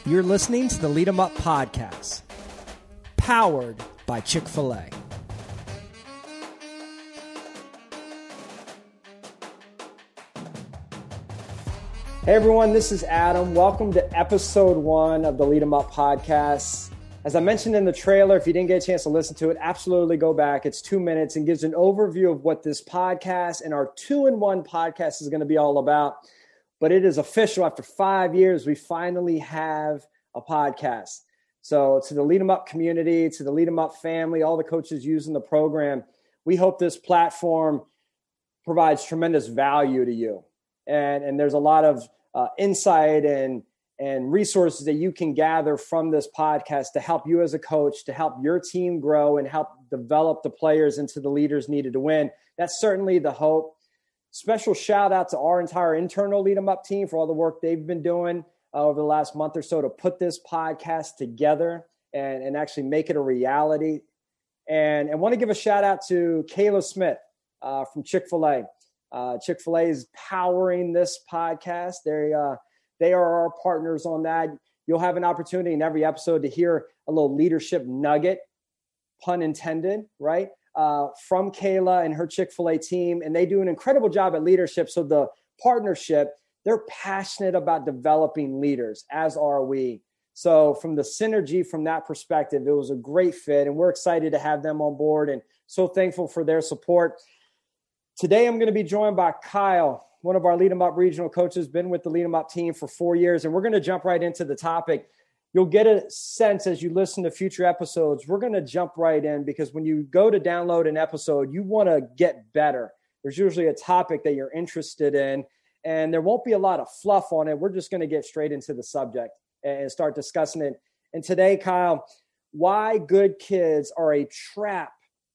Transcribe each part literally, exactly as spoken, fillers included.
You're listening to the Lead 'em Up podcast, powered by Chick-fil-A. Hey everyone, this is Adam. Welcome to episode one of the Lead 'em Up podcast. As I mentioned in the trailer, if you didn't get a chance to listen to it, absolutely go back. It's two minutes and gives an overview of what this podcast and our two-in-one podcast is going to be all about. But it is official. After five years, we finally have a podcast. So to the Lead 'em Up community, to the Lead 'em Up family, all the coaches using the program, we hope this platform provides tremendous value to you. And, and there's a lot of uh, insight and, and resources that you can gather from this podcast to help you as a coach, to help your team grow and help develop the players into the leaders needed to win. That's certainly the hope. Special shout out to our entire internal Lead 'em Up team for all the work they've been doing uh, over the last month or so to put this podcast together and, and actually make it a reality. And I want to give a shout out to Kayla Smith uh, from Chick-fil-A. Uh, Chick-fil-A is powering this podcast. They, uh, they are our partners on that. You'll have an opportunity in every episode to hear a little leadership nugget, pun intended, right? Uh, from Kayla and her Chick-fil-A team, and they do an incredible job at leadership. So the partnership, they're passionate about developing leaders, as are we. So from the synergy from that perspective, it was a great fit, and we're excited to have them on board and so thankful for their support. Today, I'm going to be joined by Kyle, one of our Lead 'em Up regional coaches, been with the Lead 'em Up team for four years, and we're going to jump right into the topic. You'll get a sense as you listen to future episodes. We're going to jump right in because when you go to download an episode, you want to get better. There's usually a topic that you're interested in, and there won't be a lot of fluff on it. We're just going to get straight into the subject and start discussing it. And today, Kyle, why good kids are a trap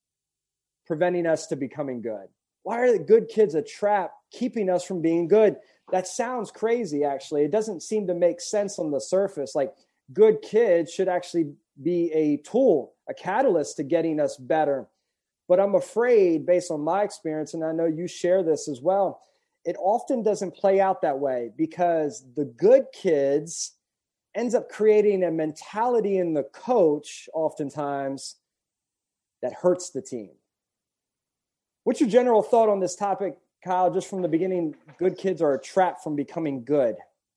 preventing us to becoming good. Why are the good kids a trap keeping us from being good? That sounds crazy, actually. It doesn't seem to make sense on the surface. Like, good kids should actually be a tool, a catalyst to getting us better. But I'm afraid, based on my experience, and I know you share this as well, it often doesn't play out that way because the good kids ends up creating a mentality in the coach oftentimes that hurts the team. What's your general thought on this topic, Kyle, just from the beginning? Good kids are a trap from becoming good.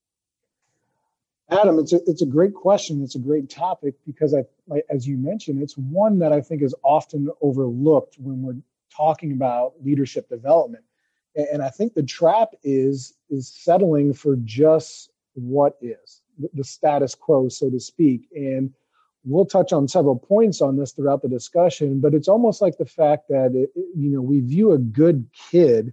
Adam, it's a, it's a great question. It's a great topic because, I, like, as you mentioned, it's one that I think is often overlooked when we're talking about leadership development. And, and I think the trap is, is settling for just what is, the, the status quo, so to speak. And we'll touch on several points on this throughout the discussion, but it's almost like the fact that, it, you know, we view a good kid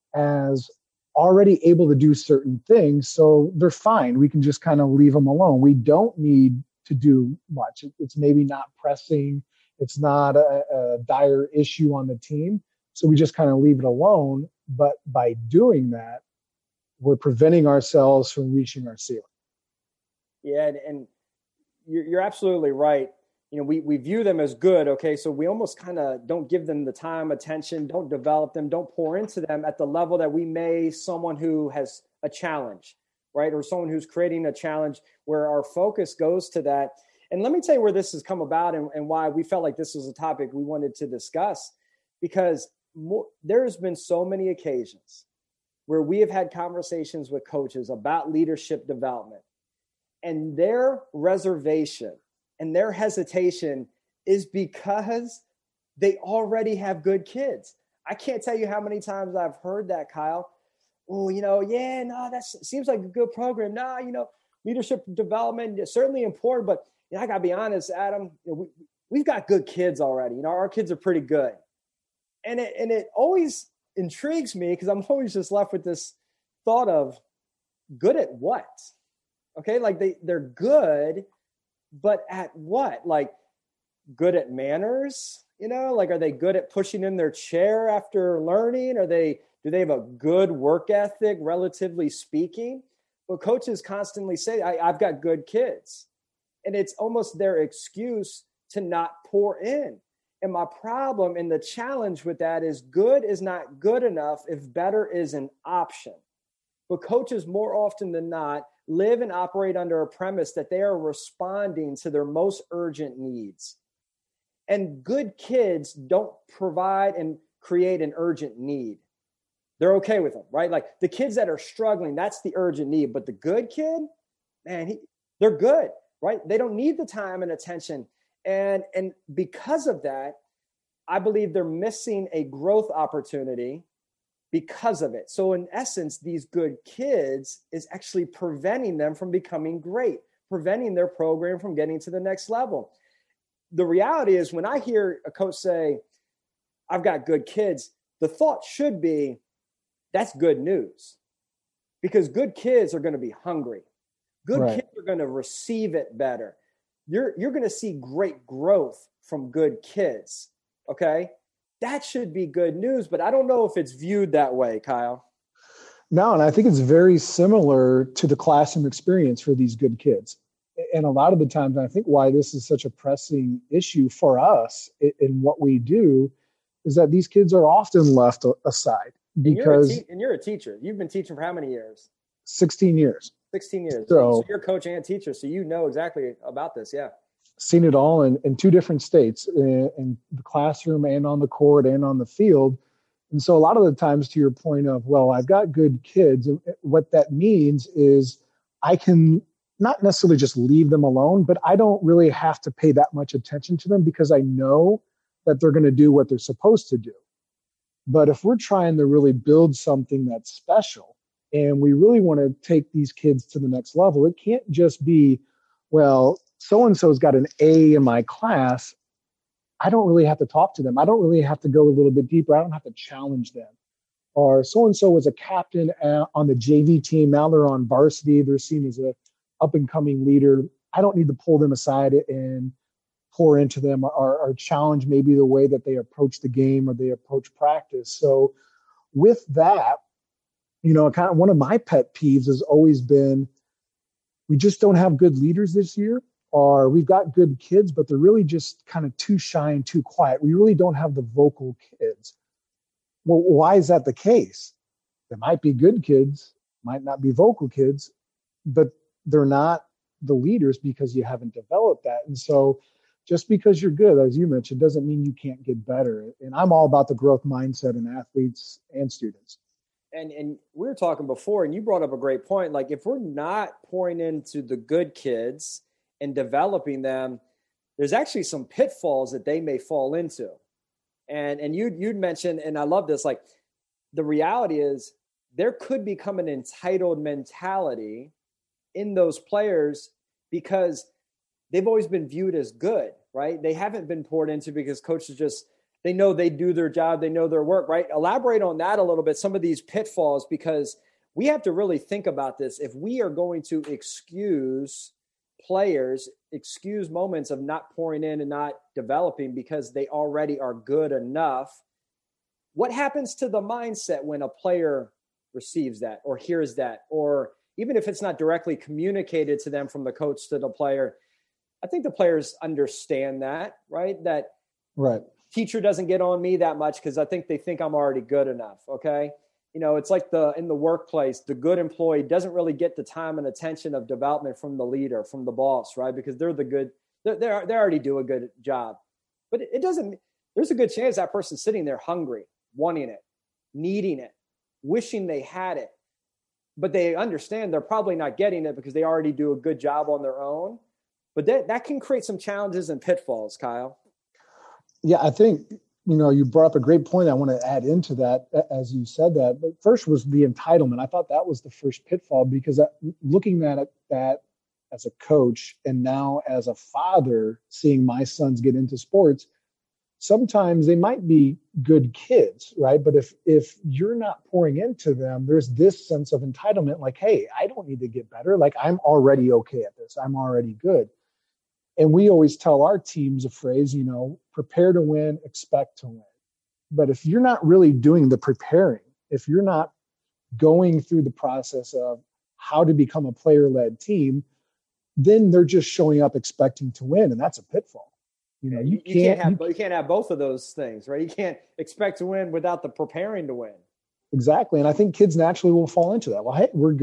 as already able to do certain things, so they're fine. We can just kind of leave them alone. We don't need to do much. It's maybe not pressing. It's not a, a dire issue on the team, so we just kind of leave it alone. But by doing that, we're preventing ourselves from reaching our ceiling. Yeah, and, and you're, you're absolutely right. You know, we, we view them as good, okay? So we almost kind of don't give them the time, attention, don't develop them, don't pour into them at the level that we may someone who has a challenge, right? Or someone who's creating a challenge where our focus goes to that. And let me tell you where this has come about and, and why we felt like this was a topic we wanted to discuss, because more, there's been so many occasions where we have had conversations with coaches about leadership development, and their reservation and their hesitation is because they already have good kids. I can't tell you how many times I've heard that, Kyle. Oh, you know, yeah, no, that seems like a good program. No, you know, leadership development is certainly important, but you know, I gotta be honest, Adam, you know, we, we've got good kids already. You know, our kids are pretty good. And it, and it always intrigues me because I'm always just left with this thought of good at what? Okay, like they, they're good, but at what? Like good at manners, you know, like, are they good at pushing in their chair after learning? Are they, do they have a good work ethic, relatively speaking? Well, coaches constantly say, I, I've got good kids. And it's almost their excuse to not pour in. And my problem and the challenge with that is good is not good enough if better is an option. But coaches more often than not live and operate under a premise that they are responding to their most urgent needs. And good kids don't provide and create an urgent need. They're okay with them, right? Like the kids that are struggling, that's the urgent need. But the good kid, man, he, they're good, right? They don't need the time and attention. And, and because of that, I believe they're missing a growth opportunity because of it. So in essence, these good kids is actually preventing them from becoming great, preventing their program from getting to the next level. The reality is when I hear a coach say, I've got good kids, the thought should be, that's good news, because good kids are going to be hungry. Good right. kids are going to receive it better. You're, you're going to see great growth from good kids. Okay. That should be good news, but I don't know if it's viewed that way, Kyle. No, and I think it's very similar to the classroom experience for these good kids. And a lot of the times, I think why this is such a pressing issue for us in what we do is that these kids are often left aside because. And you're, te- and you're a teacher. You've been teaching for how many years? sixteen years. sixteen years. So, so you're a coach and teacher, so you know exactly about this. Yeah. Seen it all in, in two different states, in, in the classroom and on the court and on the field. And so a lot of the times, to your point of, well, I've got good kids, what that means is I can not necessarily just leave them alone, but I don't really have to pay that much attention to them because I know that they're going to do what they're supposed to do. But if we're trying to really build something that's special and we really want to take these kids to the next level, it can't just be, well, so-and-so's got an A in my class. I don't really have to talk to them. I don't really have to go a little bit deeper. I don't have to challenge them. Or so-and-so was a captain on the J V team. Now they're on varsity. They're seen as a up-and-coming leader. I don't need to pull them aside and pour into them or, or challenge maybe the way that they approach the game or they approach practice. So with that, you know, kind of one of my pet peeves has always been we just don't have good leaders this year, or we've got good kids, but they're really just kind of too shy and too quiet. We really don't have the vocal kids. Well, why is that the case? There might be good kids, might not be vocal kids, but they're not the leaders because you haven't developed that. And so just because you're good, as you mentioned, doesn't mean you can't get better. And I'm all about the growth mindset in athletes and students. And and we were talking before, and you brought up a great point. Like if we're not pouring into the good kids and developing them, there's actually some pitfalls that they may fall into. And and you'd, you'd mentioned, and I love this, like the reality is there could become an entitled mentality in those players because they've always been viewed as good, right? They haven't been poured into because coaches just, they know they do their job. They know their work, right? Elaborate on that a little bit, some of these pitfalls, because we have to really think about this. If we are going to excuse players, excuse moments of not pouring in and not developing because they already are good enough, what happens to the mindset when a player receives that or hears that, or even if it's not directly communicated to them from the coach to the player? I think the players understand that, right? That right. Teacher doesn't get on me that much because I think they think I'm already good enough. Okay. You know, it's like the, in the workplace, the good employee doesn't really get the time and attention of development from the leader, from the boss, right? Because they're the good, they're, they're they already do a good job, but it, it doesn't, there's a good chance that person's sitting there hungry, wanting it, needing it, wishing they had it, but they understand they're probably not getting it because they already do a good job on their own. But that, that can create some challenges and pitfalls, Kyle. Yeah, I think, you know, you brought up a great point I want to add into that as you said that. But first was the entitlement. I thought that was the first pitfall because looking at it, that as a coach and now as a father, seeing my sons get into sports, sometimes they might be good kids, right? But if if you're not pouring into them, there's this sense of entitlement like, hey, I don't need to get better. Like, I'm already okay at this. I'm already good. And we always tell our teams a phrase, you know, prepare to win, expect to win. But if you're not really doing the preparing, if you're not going through the process of how to become a player-led team, then they're just showing up expecting to win. And that's a pitfall. You know, you, you, can't, can't have you, you can't have both of those things, right? You can't expect to win without the preparing to win. Exactly. And I think kids naturally will fall into that. Well, hey, we're good.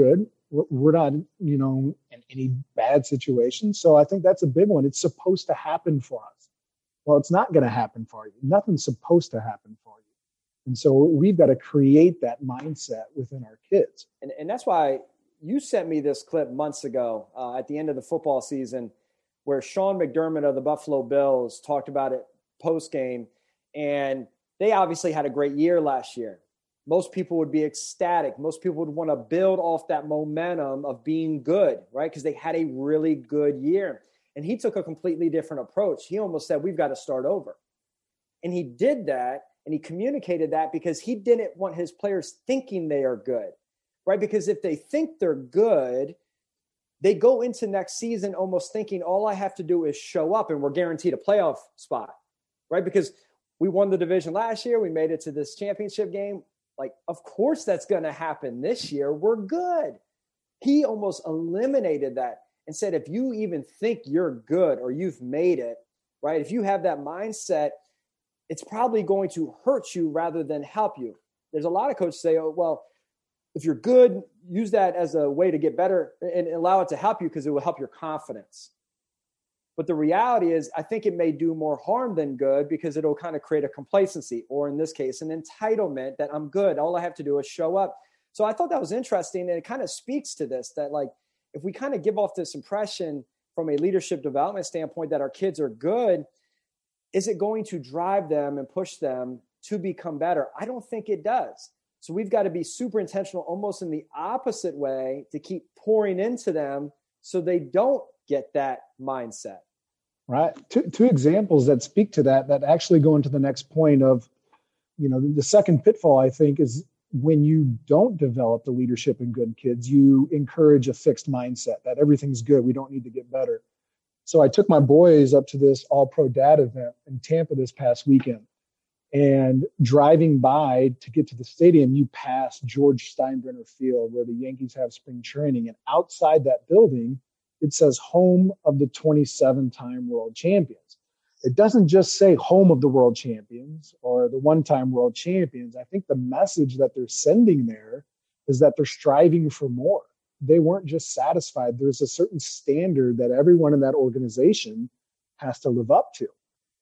We're not, you know, in any bad situation. So I think that's a big one. It's supposed to happen for us. Well, it's not going to happen for you. Nothing's supposed to happen for you. And so we've got to create that mindset within our kids. And, and that's why you sent me this clip months ago uh, at the end of the football season where Sean McDermott of the Buffalo Bills talked about it post-game. And they obviously had a great year last year. Most people would be ecstatic. Most people would want to build off that momentum of being good, right? Because they had a really good year. And he took a completely different approach. He almost said, we've got to start over. And he did that, and he communicated that because he didn't want his players thinking they are good, right? Because if they think they're good, they go into next season almost thinking all I have to do is show up and we're guaranteed a playoff spot, right? Because we won the division last year. We made it to this championship game. Like, of course that's going to happen this year. We're good. He almost eliminated that and said, if you even think you're good or you've made it, right? If you have that mindset, it's probably going to hurt you rather than help you. There's a lot of coaches say, oh, well, if you're good, use that as a way to get better and allow it to help you because it will help your confidence. But the reality is, I think it may do more harm than good because it'll kind of create a complacency, or in this case, an entitlement that I'm good. All I have to do is show up. So I thought that was interesting. And it kind of speaks to this, that like, if we kind of give off this impression from a leadership development standpoint that our kids are good, is it going to drive them and push them to become better? I don't think it does. So we've got to be super intentional, almost in the opposite way, to keep pouring into them so they don't get that mindset. Right. Two, two examples that speak to that, that actually go into the next point of, you know, the second pitfall, I think, is when you don't develop the leadership in good kids, you encourage a fixed mindset that everything's good. We don't need to get better. So I took my boys up to this all-pro dad event in Tampa this past weekend. And driving by to get to the stadium, you pass George Steinbrenner Field where the Yankees have spring training. And outside that building, it says home of the twenty-seven-time world champions. It doesn't just say home of the world champions or the one-time world champions. I think the message that they're sending there is that they're striving for more. They weren't just satisfied. There's a certain standard that everyone in that organization has to live up to.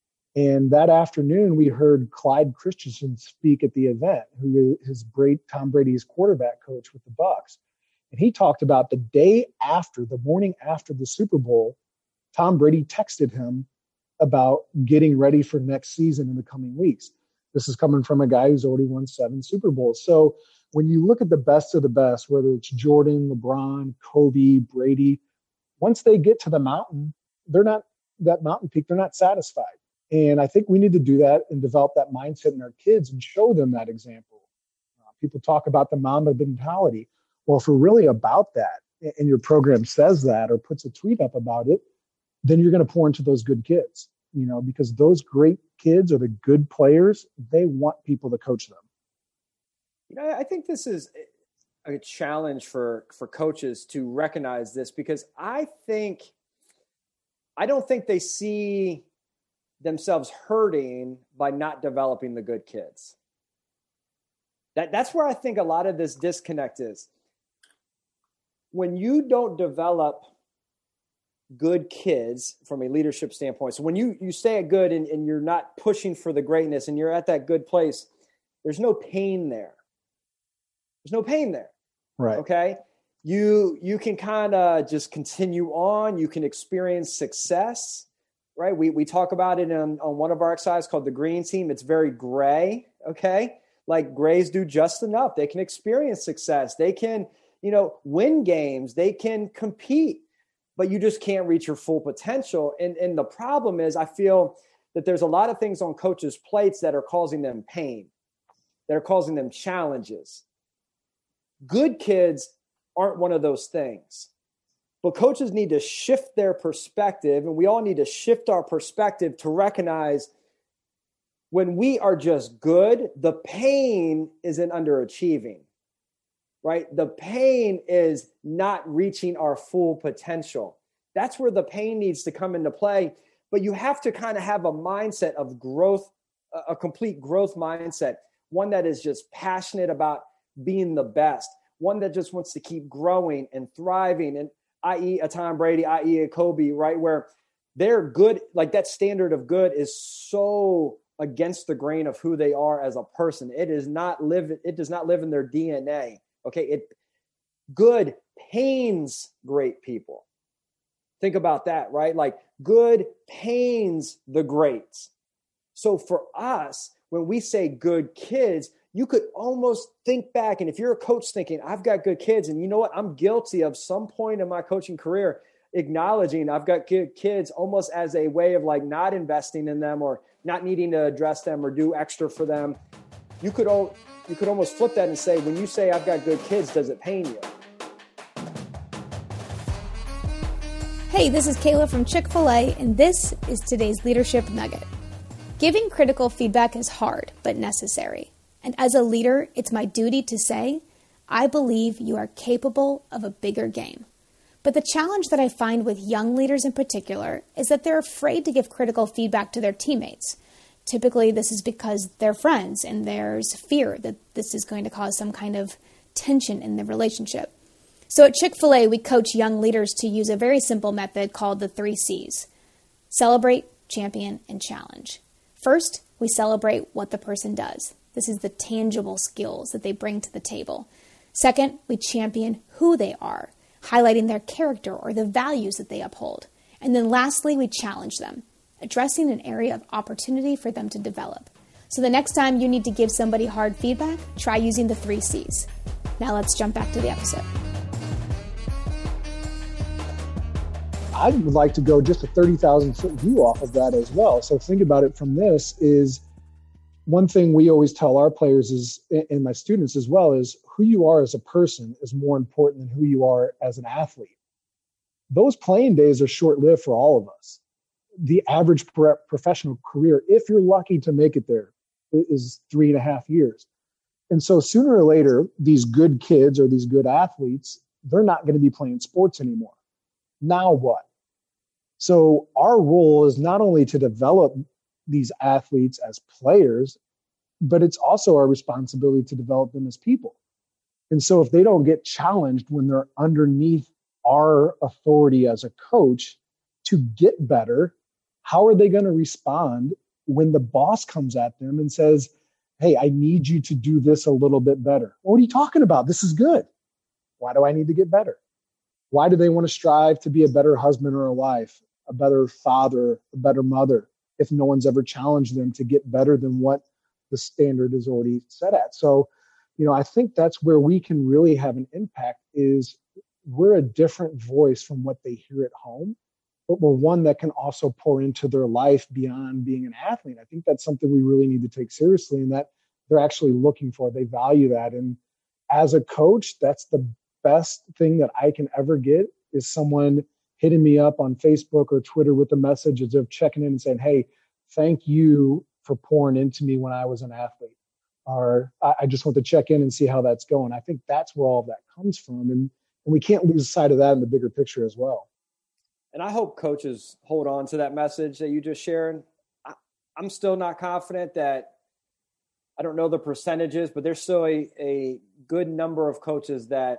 And that afternoon, we heard Clyde Christensen speak at the event, who is Tom Brady's quarterback coach with the Bucs. And he talked about the day after, the morning after the Super Bowl, Tom Brady texted him about getting ready for next season in the coming weeks. This is coming from a guy who's already won seven Super Bowls. So when you look at the best of the best, whether it's Jordan, LeBron, Kobe, Brady, once they get to the mountain, they're not that mountain peak, they're not satisfied. And I think we need to do that and develop that mindset in our kids and show them that example. Uh, people talk about the Mamba mentality. Well, if we're really about that and your program says that or puts a tweet up about it, then you're going to pour into those good kids, you know, because those great kids are the good players. They want people to coach them. You know, I think this is a challenge for, for coaches to recognize this, because I think, I don't think they see themselves hurting by not developing the good kids. That that's where I think a lot of this disconnect is. When you don't develop good kids from a leadership standpoint, so when you, you stay at good and, and you're not pushing for the greatness and you're at that good place, there's no pain there. There's no pain there. Right. Okay. You, you can kind of just continue on. You can experience success. Right. We we talk about it on, on one of our exercises called the green team. It's very gray. Okay. Like grays do just enough. They can experience success. They can, you know, win games. They can compete, but you just can't reach your full potential. And, and the problem is, I feel that there's a lot of things on coaches' plates that are causing them pain, that are causing them challenges. Good kids aren't one of those things. But coaches need to shift their perspective, and we all need to shift our perspective to recognize when we are just good, the pain is in underachieving, right? The pain is not reaching our full potential. That's where the pain needs to come into play. But you have to kind of have a mindset of growth, a complete growth mindset, one that is just passionate about being the best, one that just wants to keep growing and thriving, and that is a Tom Brady, that is a Kobe, right? Where they're good, like that standard of good is so against the grain of who they are as a person. It is not live, it does not live in their D N A. Okay. It good pains great people. Think about that, right? Like good pains the greats. So for us, when we say good kids, you could almost think back. And if you're a coach thinking, I've got good kids, and you know what? I'm guilty of some point in my coaching career acknowledging I've got good kids almost as a way of like not investing in them or not needing to address them or do extra for them. You could, you could almost flip that and say, when you say I've got good kids, does it pain you? Hey, this is Kayla from Chick-fil-A, and this is today's Leadership Nugget. Giving critical feedback is hard, but necessary. And as a leader, it's my duty to say, I believe you are capable of a bigger game. But the challenge that I find with young leaders in particular is that they're afraid to give critical feedback to their teammates. Typically, this is because they're friends, and there's fear that this is going to cause some kind of tension in the relationship. So at Chick-fil-A, we coach young leaders to use a very simple method called the three C's. Celebrate, champion, and challenge. First, we celebrate what the person does. This is the tangible skills that they bring to the table. Second, we champion who they are, highlighting their character or the values that they uphold. And then lastly, we challenge them, addressing an area of opportunity for them to develop. So the next time you need to give somebody hard feedback, try using the three C's. Now let's jump back to the episode. I would like to go just a thirty thousand foot view off of that as well. So think about it from this is one thing we always tell our players is, and my students as well, is who you are as a person is more important than who you are as an athlete. Those playing days are short-lived for all of us. The average pro- professional career, if you're lucky to make it there, is three and a half years. And so sooner or later, these good kids or these good athletes, they're not going to be playing sports anymore. Now what? So our role is not only to develop these athletes as players, but it's also our responsibility to develop them as people. And so if they don't get challenged when they're underneath our authority as a coach to get better, how are they going to respond when the boss comes at them and says, hey, I need you to do this a little bit better? What are you talking about? This is good. Why do I need to get better? Why do they want to strive to be a better husband or a wife, a better father, a better mother, if no one's ever challenged them to get better than what the standard is already set at? So, you know, I think that's where we can really have an impact is we're a different voice from what they hear at home, but we're one that can also pour into their life beyond being an athlete. I think that's something we really need to take seriously and that they're actually looking for. They value that. And as a coach, that's the best thing that I can ever get is someone hitting me up on Facebook or Twitter with a message as if checking in and saying, hey, thank you for pouring into me when I was an athlete. Or I just want to check in and see how that's going. I think that's where all of that comes from. And, and we can't lose sight of that in the bigger picture as well. And I hope coaches hold on to that message that you just shared. I, I'm still not confident that, I don't know the percentages, but there's still a, a good number of coaches that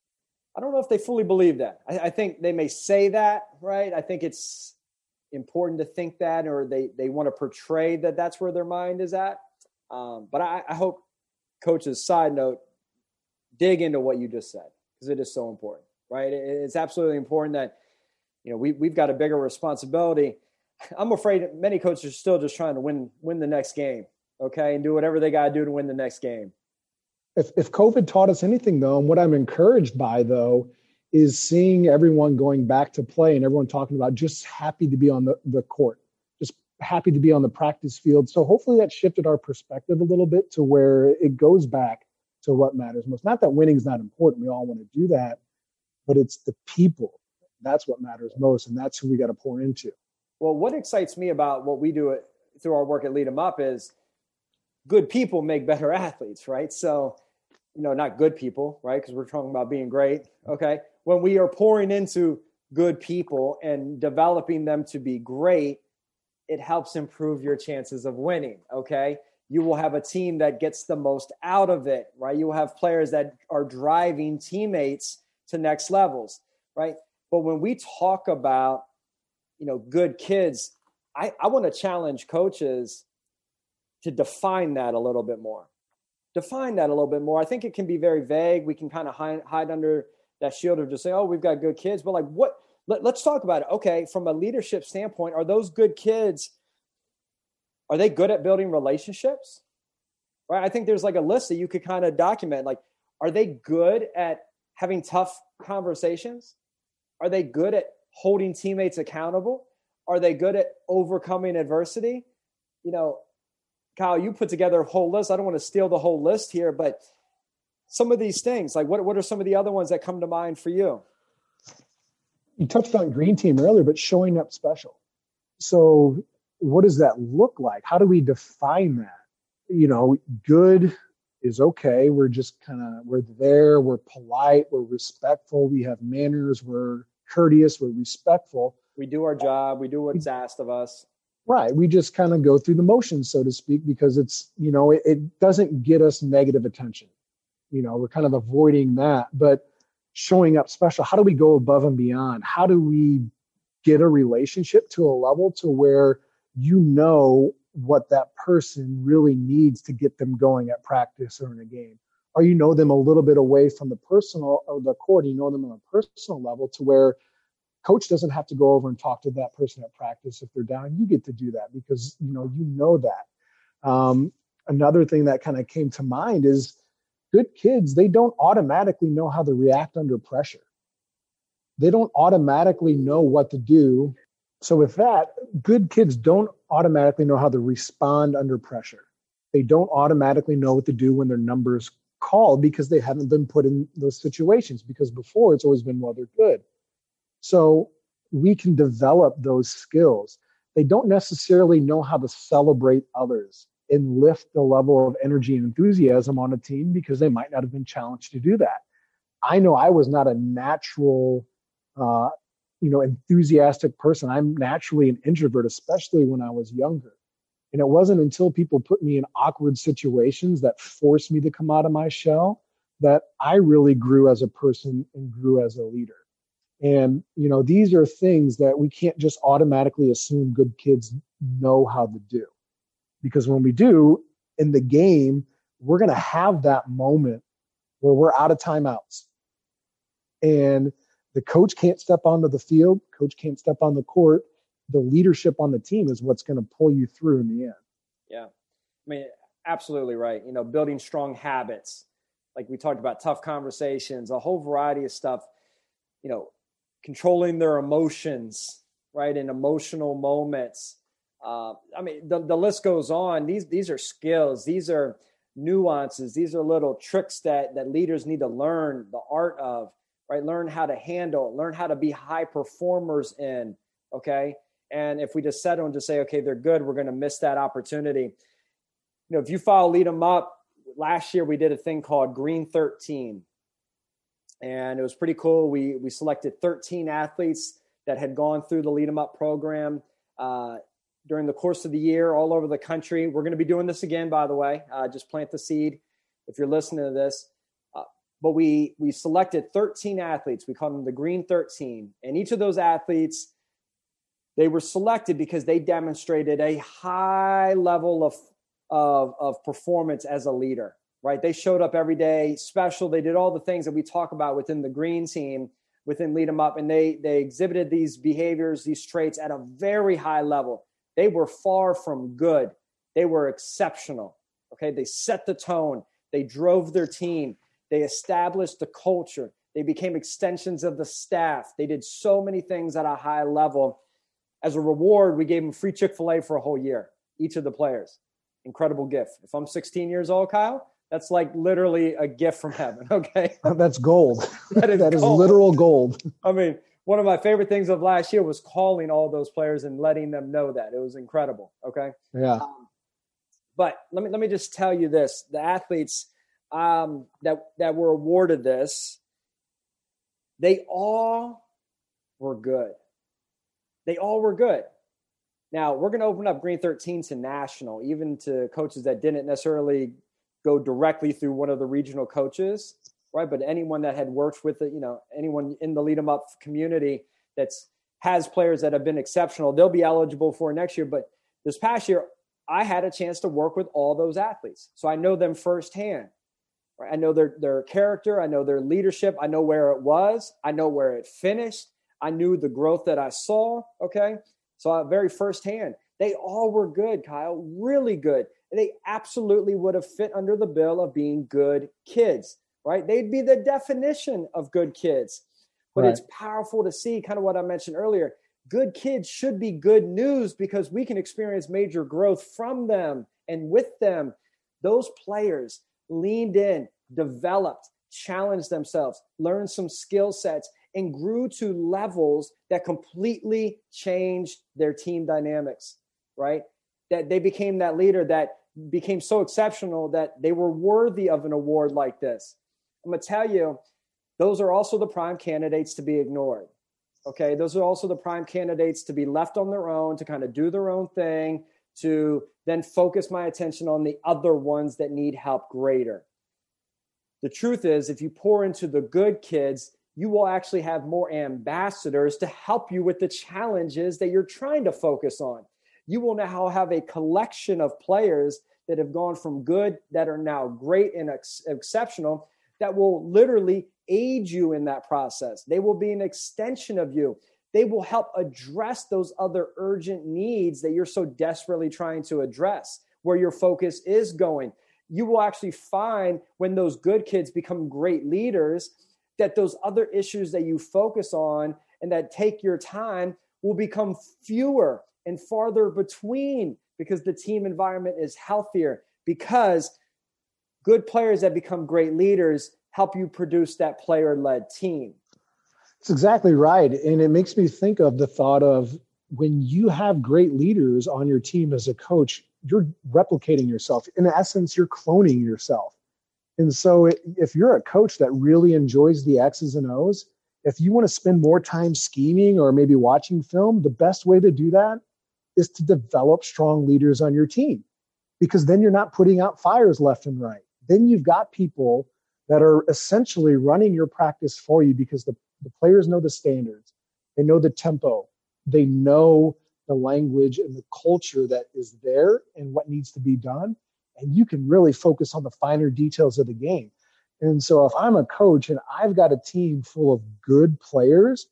I don't know if they fully believe that. I, I think they may say that, right? I think it's important to think that, or they, they want to portray that that's where their mind is at. Um, but I, I hope coaches, side note, dig into what you just said, because it is so important, right? It, it's absolutely important that, you know, we, we've got a bigger responsibility. I'm afraid many coaches are still just trying to win, win the next game, okay, and do whatever they got to do to win the next game. If if COVID taught us anything, though, and what I'm encouraged by, though, is seeing everyone going back to play and everyone talking about just happy to be on the, the court, just happy to be on the practice field. So hopefully that shifted our perspective a little bit to where it goes back to what matters most. Not that winning is not important. We all want to do that, but it's the people. That's what matters most, and that's who we got to pour into. Well, what excites me about what we do through our work at Lead 'em Up is good people make better athletes, right? So, you know, not good people, right? Because we're talking about being great, okay? When we are pouring into good people and developing them to be great, it helps improve your chances of winning, okay? you will have a team that gets the most out of it, right? You will have players that are driving teammates to next levels, right? But when we talk about, you know, good kids, I, I want to challenge coaches to define that a little bit more. Define that a little bit more. I think it can be very vague. We can kind of hide, hide under that shield of just say, oh, we've got good kids. But like what, let, let's talk about it. Okay, from a leadership standpoint, are those good kids, are they good at building relationships? Right? I think there's like a list that you could kind of document. Like, are they good at having tough conversations? Are they good at holding teammates accountable? Are they good at overcoming adversity? You know, Kyle, you put together a whole list. I don't want to steal the whole list here, but some of these things, like what, what are some of the other ones that come to mind for you? You touched on Green Team earlier, but showing up special. So what does that look like? How do we define that? You know, good is okay. We're just kind of, we're there. We're polite. We're respectful. We have manners. We're courteous. We're respectful. We do our job. We do what's asked of us. Right. We just kind of go through the motions, so to speak, because it's, you know, it, it doesn't get us negative attention. You know, we're kind of avoiding that, but showing up special. How do we go above and beyond? How do we get a relationship to a level to where you know what that person really needs to get them going at practice or in a game? Or you know them a little bit away from the personal or the court, you know them on a personal level to where coach doesn't have to go over and talk to that person at practice if they're down. You get to do that because, you know, you know that. Um, another thing that kind of came to mind is good kids, they don't automatically know how to react under pressure. They don't automatically know what to do. So with that, good kids don't automatically know how to respond under pressure. They don't automatically know what to do when their number's called because they haven't been put in those situations, because before it's always been, well, they're good. So we can develop those skills. They don't necessarily know how to celebrate others and lift the level of energy and enthusiasm on a team because they might not have been challenged to do that. I know I was not a natural, uh, you know, enthusiastic person. I'm naturally an introvert, especially when I was younger. And it wasn't until people put me in awkward situations that forced me to come out of my shell that I really grew as a person and grew as a leader. And, you know, these are things that we can't just automatically assume good kids know how to do. Because when we do, in the game, we're going to have that moment where we're out of timeouts. And the coach can't step onto the field. Coach can't step on the court. The leadership on the team is what's going to pull you through in the end. Yeah. I mean, absolutely right. You know, building strong habits. Like we talked about, tough conversations, a whole variety of stuff, you know, controlling their emotions, right? In emotional moments. Uh, I mean, the, the list goes on. These, these are skills. These are nuances. These are little tricks that, that leaders need to learn the art of, right? Learn how to handle, learn how to be high performers in, okay? And if we just settle and just say, okay, they're good, we're going to miss that opportunity. You know, if you follow Lead 'em Up, last year we did a thing called Green thirteen. And it was pretty cool. We we selected thirteen athletes that had gone through the Lead 'em Up program uh, during the course of the year all over the country. We're going to be doing this again, by the way. Uh, just plant the seed if you're listening to this. Uh, but we we selected thirteen athletes. We called them the Green thirteen. And each of those athletes, they were selected because they demonstrated a high level of, of, of performance as a leader, right? They showed up every day, special. They did all the things that we talk about within the Green Team, within Lead 'em Up, and they they exhibited these behaviors, these traits at a very high level. They were far from good. They were exceptional, okay? They set the tone. They drove their team. They established the culture. They became extensions of the staff. They did so many things at a high level. As a reward, we gave them free Chick-fil-A for a whole year, each of the players. Incredible gift. If I'm sixteen years old, Kyle, that's like literally a gift from heaven, okay? That's gold. That is, that is gold. literal gold. I mean, one of my favorite things of last year was calling all those players and letting them know that. It was incredible, okay? Yeah. Um, but let me let me just tell you this. The athletes um, that, that were awarded this, they all were good. They all were good. Now, we're going to open up Green thirteen to national, even to coaches that didn't necessarily go directly through one of the regional coaches, right? But anyone that had worked with it, you know, anyone in the Lead 'em Up community that's has players that have been exceptional, they'll be eligible for next year. But this past year, I had a chance to work with all those athletes. So I know them firsthand. Right? I know their, their character. I know their leadership. I know where it was. I know where it finished. I knew the growth that I saw. Okay. So I, very firsthand, they all were good, Kyle, really good. And they absolutely would have fit under the bill of being good kids, right? They'd be the definition of good kids. But right. It's powerful to see kind of what I mentioned earlier. Good kids should be good news because we can experience major growth from them and with them. Those players leaned in, developed, challenged themselves, learned some skill sets, and grew to levels that completely changed their team dynamics, right? That they became that leader that became so exceptional that they were worthy of an award like this. I'm going to tell you, those are also the prime candidates to be ignored. Okay, those are also the prime candidates to be left on their own, to kind of do their own thing, to then focus my attention on the other ones that need help greater. The truth is, if you pour into the good kids, you will actually have more ambassadors to help you with the challenges that you're trying to focus on. You will now have a collection of players that have gone from good, that are now great and ex- exceptional, that will literally aid you in that process. They will be an extension of you. They will help address those other urgent needs that you're so desperately trying to address, where your focus is going. You will actually find when those good kids become great leaders, that those other issues that you focus on and that take your time will become fewer and farther between because the team environment is healthier, because good players that become great leaders help you produce that player-led team. That's exactly right. And it makes me think of the thought of when you have great leaders on your team as a coach, you're replicating yourself. In essence, you're cloning yourself. And so if you're a coach that really enjoys the X's and O's, if you want to spend more time scheming or maybe watching film, the best way to do that is to develop strong leaders on your team, because then you're not putting out fires left and right. Then you've got people that are essentially running your practice for you because the, the players know the standards. They know the tempo. They know the language and the culture that is there and what needs to be done. And you can really focus on the finer details of the game. And so if I'm a coach and I've got a team full of good players,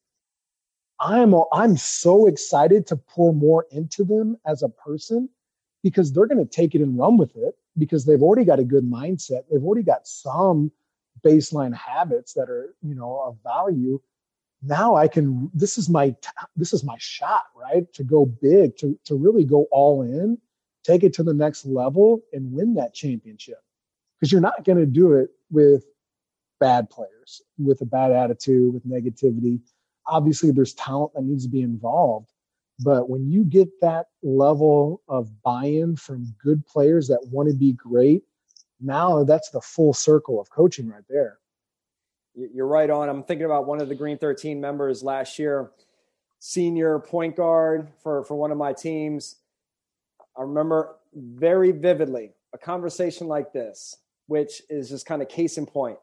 I'm, I'm so excited to pour more into them as a person, because they're going to take it and run with it, because they've already got a good mindset. They've already got some baseline habits that are, you know, of value. Now I can, this is my, this is my shot, right? To go big, to, to really go all in, take it to the next level and win that championship. Because you're not going to do it with bad players, with a bad attitude, with negativity. Obviously there's talent that needs to be involved. But when you get that level of buy-in from good players that want to be great, now that's the full circle of coaching right there. You're right on. I'm thinking about one of the Green thirteen members last year, senior point guard for, for one of my teams. I remember very vividly a conversation like this, which is just kind of case in point.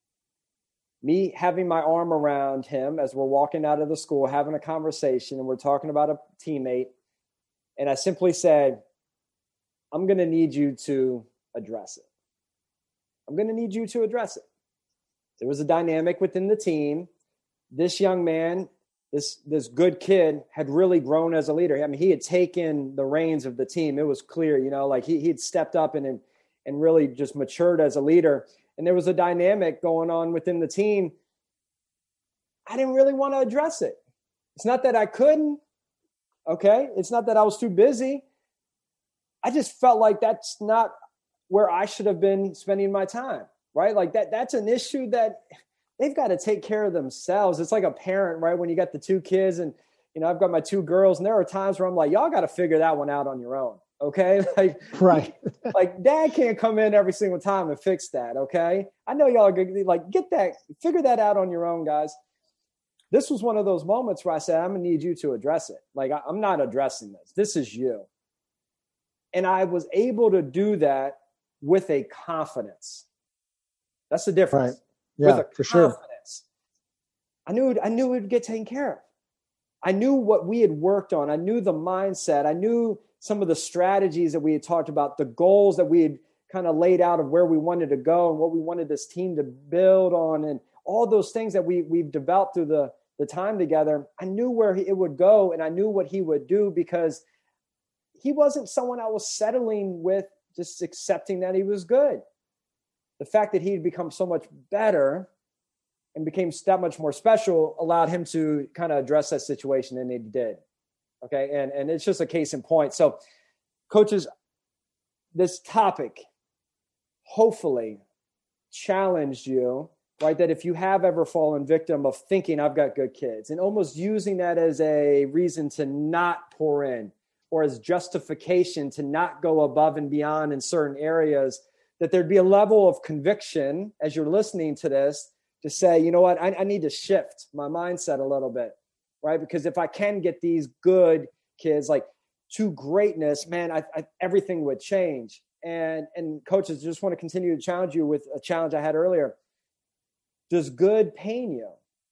Me having my arm around him as we're walking out of the school, having a conversation, and we're talking about a teammate. And I simply said, I'm going to need you to address it. I'm going to need you to address it. There was a dynamic within the team. This young man, this, this good kid had really grown as a leader. I mean, he had taken the reins of the team. It was clear, you know, like he, he had stepped up and, and really just matured as a leader. And there was a dynamic going on within the team. I didn't really want to address it. It's not that I couldn't. Okay. It's not that I was too busy. I just felt like that's not where I should have been spending my time, right? Like that, that's an issue that they've got to take care of themselves. It's like a parent, right? When you got the two kids and, you know, I've got my two girls, and there are times where I'm like, y'all got to figure that one out on your own. Okay. Like, right. Like dad can't come in every single time and fix that. Okay. I know y'all are good. Like, get that, figure that out on your own, guys. this was one of those moments where I said, I'm going to need you to address it. Like, I, I'm not addressing this. This is you. And I was able to do that with a confidence. That's the difference. Right. Yeah, with a for sure. I knew it, I knew it would get taken care of. I knew what we had worked on. I knew the mindset. I knew some of the strategies that we had talked about, the goals that we had kind of laid out of where we wanted to go and what we wanted this team to build on, and all those things that we, we've developed through the, the time together. I knew where it would go, and I knew what he would do, because he wasn't someone I was settling with, just accepting that he was good. The fact that he'd become so much better and became that much more special allowed him to kind of address that situation, and he did. Okay. And, and it's just a case in point. So coaches, this topic hopefully challenged you, right? That if you have ever fallen victim of thinking I've got good kids and almost using that as a reason to not pour in, or as justification to not go above and beyond in certain areas, that there'd be a level of conviction as you're listening to this to say, you know what, I, I need to shift my mindset a little bit, right? Because if I can get these good kids like to greatness, man, I, I, everything would change. And, and coaches, just want to continue to challenge you with a challenge I had earlier. Does good pain you?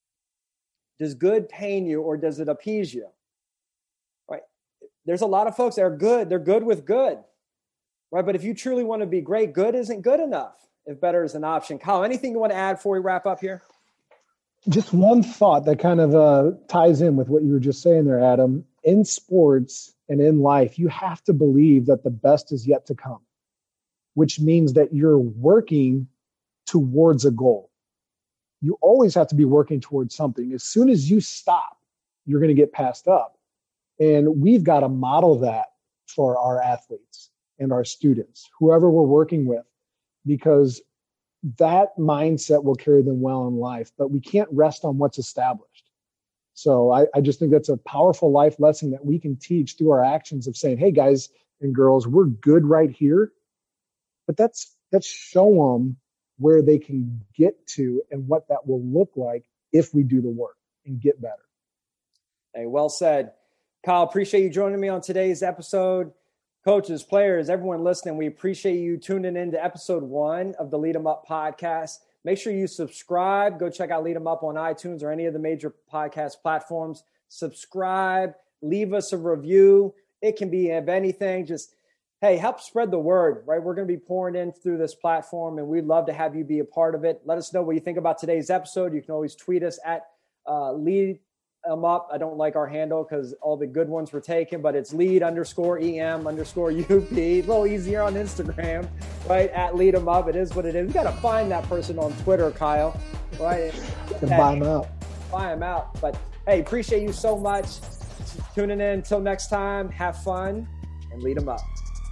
Does good pain you, or does it appease you? Right? There's a lot of folks that are good. They're good with good, right? But if you truly want to be great, good isn't good enough if better is an option. Kyle, anything you want to add before we wrap up here? Just one thought that kind of uh, ties in with what you were just saying there, Adam. In sports and in life, you have to believe that the best is yet to come, which means that you're working towards a goal. You always have to be working towards something. As soon as you stop, you're going to get passed up. And we've got to model that for our athletes and our students, whoever we're working with, because that mindset will carry them well in life. But we can't rest on what's established. So I, I just think that's a powerful life lesson that we can teach through our actions of saying, hey, guys and girls, we're good right here. But that's let's show them where they can get to and what that will look like if we do the work and get better. Hey, well said. Kyle, appreciate you joining me on today's episode. Coaches, players, everyone listening, we appreciate you tuning in to episode one of the Lead 'em Up podcast. Make sure you subscribe. Go check out Lead 'em Up on iTunes or any of the major podcast platforms. Subscribe. Leave us a review. It can be of anything. Just, hey, help spread the word, right? We're going to be pouring in through this platform, and we'd love to have you be a part of it. Let us know what you think about today's episode. You can always tweet us at uh, Lead 'em Up. I don't like our handle because all the good ones were taken, but it's lead underscore em underscore up. A little easier on Instagram, right? At Lead 'em Up. It is what it is. We got to find that person on Twitter, Kyle, right? And buy them out. Buy them out. But hey, appreciate you so much tuning in. Until next time, have fun and lead 'em up.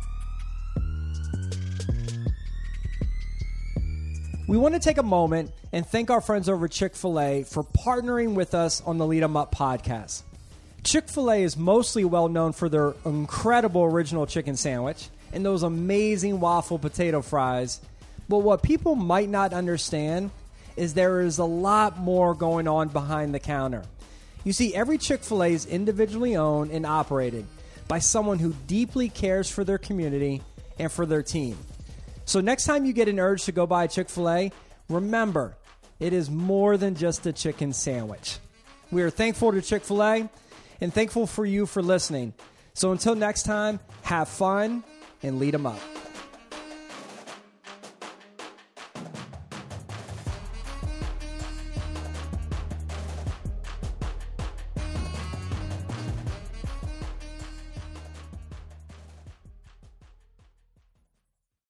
We want to take a moment and thank our friends over at Chick-fil-A for partnering with us on the Lead 'em Up podcast. Chick-fil-A is mostly well known for their incredible original chicken sandwich and those amazing waffle potato fries. But what people might not understand is there is a lot more going on behind the counter. You see, every Chick-fil-A is individually owned and operated by someone who deeply cares for their community and for their team. So next time you get an urge to go buy a Chick-fil-A, remember, it is more than just a chicken sandwich. We are thankful to Chick-fil-A and thankful for you for listening. So until next time, have fun and lead 'em up.